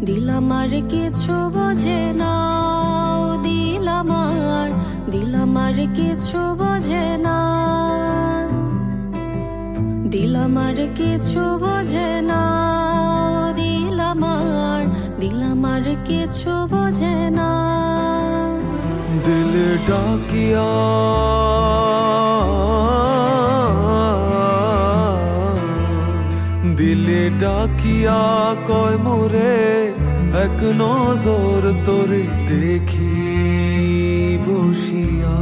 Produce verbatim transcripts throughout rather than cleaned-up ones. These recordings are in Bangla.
দিল আমার কিছু বোঝে না, দিল আমার, দিল আমার কিছু বোঝে না, দিল আমার কিছু বোঝে না, দিল আমার, দিল আমার কিছু বোঝে না। দিল ডাকিয়া দিলে ডাকিয়া কয় মোরে এক নজর তোরে দেখি বসিয়া।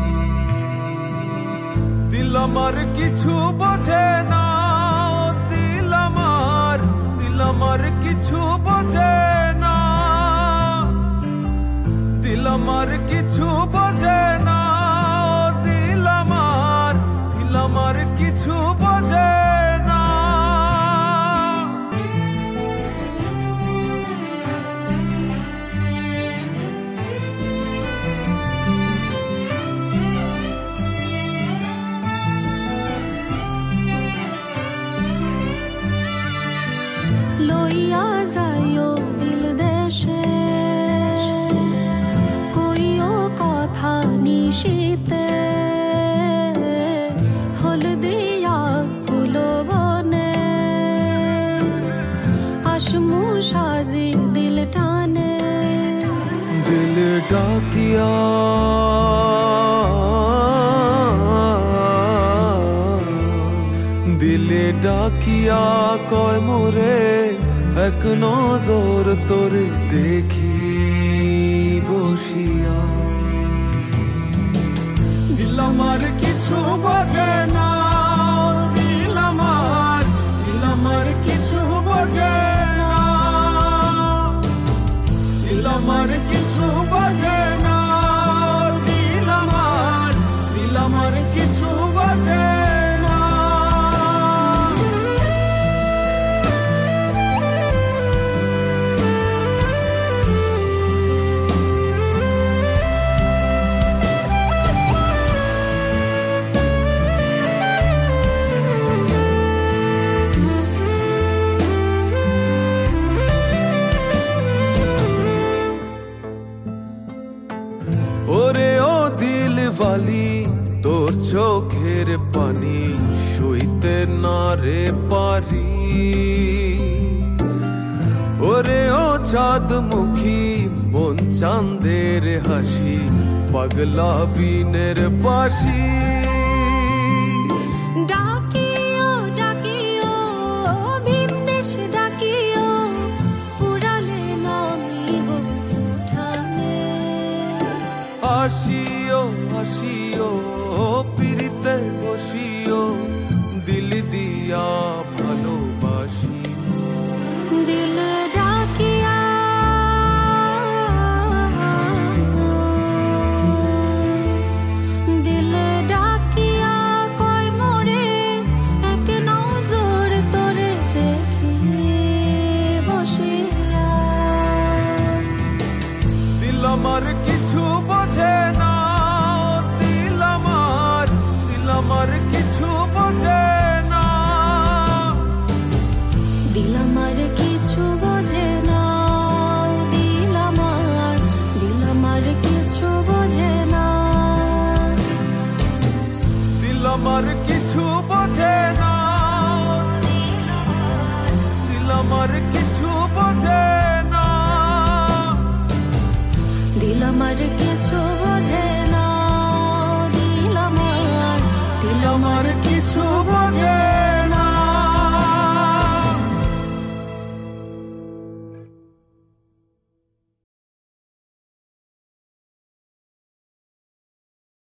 দিল আমার কিছু বোঝে না, দিল আমার, দিল আমার কিছু বোঝে না, দিল আমার কিছু বোঝে না, দিল আমার, দিল আমার কিছু বোঝে না। লইয়া যাইও দিল দেশে, কইও কথা নিশিতে, হলদিয়া ফুল বনে, আসমু সাজি দিল টানে। দিল ডাকিয়া দিলে ডাকিয়া কয় মোরে এক নজর তোরে দেখি বসিয়া। দিল আমার কিছু বোঝে না, দিল আমার, দিল আমার কিছু বোঝে না, দিল আমার কিছু বোঝে না, দিল আমার, দিল আমার কিছু বোঝে না। ওরে ও দিল বালি, তোর চোখের পানি সইতে না রে পারি। ওরে ও চাঁদ মুখী মন চাঁদের হাসি, পাগলা বিনের বাসি। ডাকিও ডাকিও ভিনদেশ ডাকিও, পুরালে নামিব উঠানে। আসিও আসিও পিরিতে বসিও, দিল দিয়া ভালোবাসি। দিল ডাকিয়া দিল ডাকিয়া কয় মোরে এক নজর তোরে দেখি বসিয়া। দিল আমার কিছু বোঝে না, দিল আমার, দিল আমার কিছু বোঝে না, দিল আমার কিছু বোঝে না, দিল আমার, দিল আমার কিছু বোঝে না, দিল আমার কিছু বোঝে না, দিল আমার কিছু বোঝে না, দিল আমার কিছু বোঝে না, দিল আমার, দিল আমার কিছু বোঝে